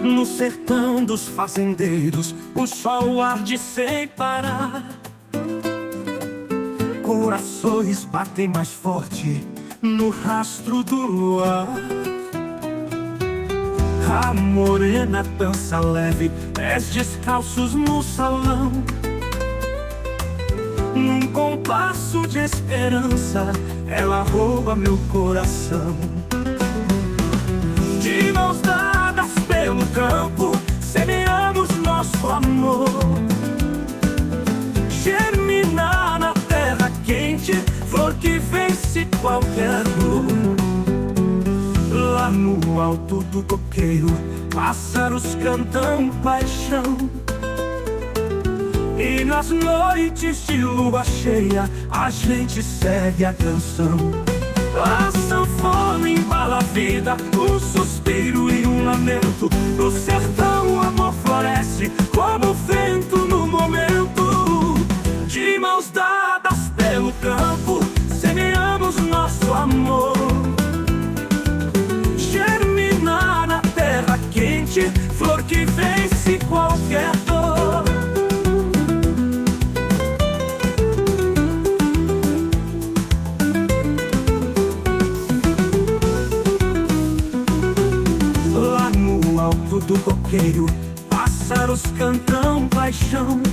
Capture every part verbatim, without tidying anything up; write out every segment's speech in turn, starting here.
No sertão dos fazendeiros, o sol arde sem parar. Corações batem mais forte no rastro do luar. A morena dança leve, pés descalços no salão. Num compasso de esperança, ela rouba meu coração. De mãos dadas pelo campo, semeamos nosso amor. Germinar na terra quente, flor que vence qualquer dor. Lá no alto do coqueiro, pássaros cantam paixão. E nas noites de lua cheia, a gente segue a canção. A sanfona embala a vida, um suspiro e um lamento. No sertão o amor floresce como o vento no momento. De mãos dadas pelo campo, semeamos nosso amor. Germinar na terra quente, flor que vence qualquer dor. Lá no alto do coqueiro, pássaros cantam paixão.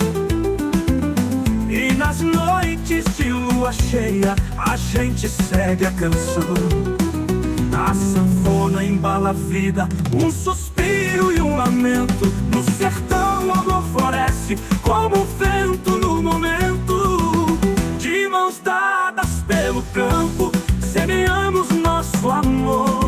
E nas noites de lua cheia, a gente segue a canção. A sanfona embala a vida, um suspiro e um lamento. No sertão o amor floresce como o vento no momento. De mãos dadas pelo campo, semeamos nosso amor.